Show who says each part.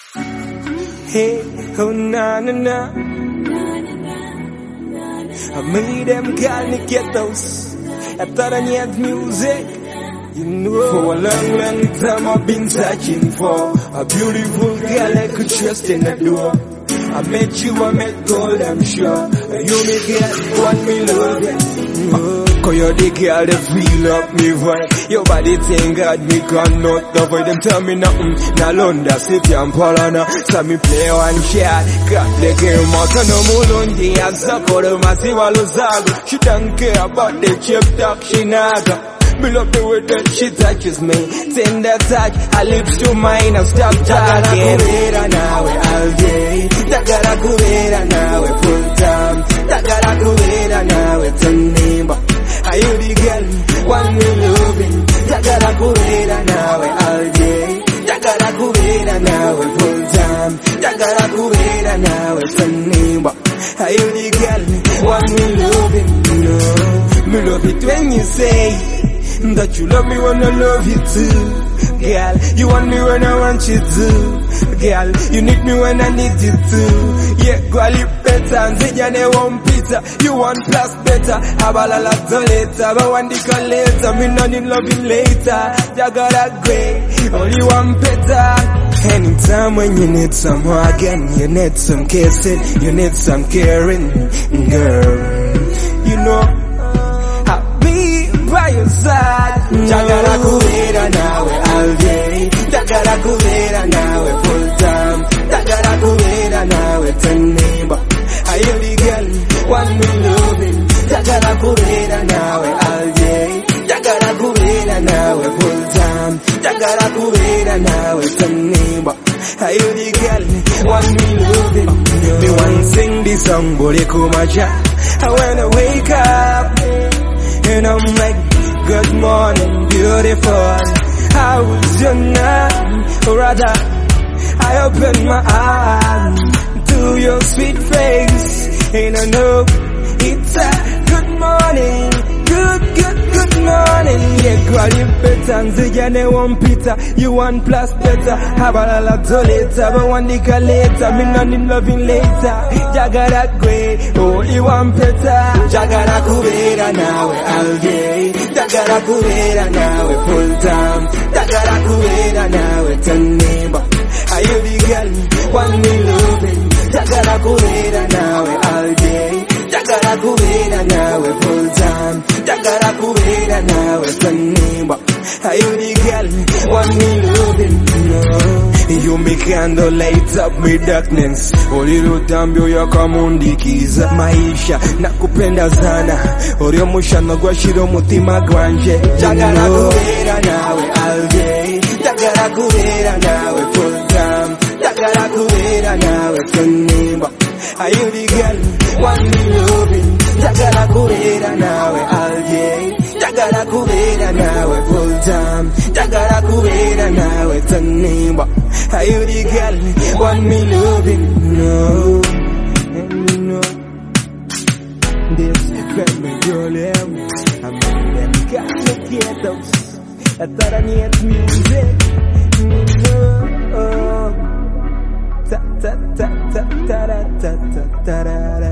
Speaker 1: Hey, oh na na na. I made them call me ghettos. I thought I need music. You know, for a long, long time I've been searching for a beautiful girl I could trust in the door. I met you, I met gold, I'm sure. You make it want me love it. Cause you're the girl that feel up me vibe. Your body thing got me cannot avoid. Them tell me nothing, now London, City and Polana. So me play one shot, got the game out. So no more lonely, I suck all the massive alozago. She don't care about the chip talk, she naga. Me love the way that she touches me. Tender touch, her lips to mine, I stop talking. Takara nawe all day. Takara kubera nawe full time. Takara kubera nawe tanimba. Are you the girl, one me loving? Takara kubera nawe all day. Takara kubera nawe full time. Takara kubera nawe tanimba. Are you the girl, one me loving? No, me love it when you say that you love me when I love you too. Girl, you want me when I want you to. Girl, you need me when I need you too. Yeah, girl, you better. Nzijane one pizza, you want plus better. Abalala later, but one dick later. Me not in loving later. Jagara grey, only one better. Anytime when you need some again, you need some kissing, you need some caring, girl. You know, by your side. Takara kubera nawe all day. Takara kubera nawe full time. Takara kubera nawe tanimba. Are you the girl, one me loving? Takara kubera nawe all day. Takara kubera nawe full time. Takara kubera nawe tanimba. Are you the girl, one me loving? Me want sing this song, body kumacha. I wanna wake up and I'm like, good morning, beautiful. How was your night? Or rather, I opened my eyes to your sweet face, and I know it's a good morning. Good morning. Yeah, girl, you better. Nzijane one pizza, you want plus better. Abalala later, but one dick later. Me not in loving later. Jagara grey, oh, you want better. Jagara kubera nawe all day. Jagara kubera nawe full time. Jagara kubera nawe tanimba. Are you the girl, one me loving? Jagara kubera nawe all day. Jagara kubera nawe full time. Jagara kubera nawe tanimba. Are you the girl, one me loving? No. You make candle light up me darkness. Oliro tambio ya kamundikiza maisha nakupenda sana. Oryo mushano gwa shiro mutima gwanje. Jagara kubera nawe all day. Jagara kubera nawe full time. Jagara kubera nawe tanimba. Are you the girl, one me loving? Jagara kubera nawe all day. Jagara kubera nawe full time. Jagara kubera nawe tanimba. Are you the girl, one me loving? No, and you know this can be your love. I made them got the ghettos. I thought I need music. No, ta ta ta ta ta ta ta ta ta.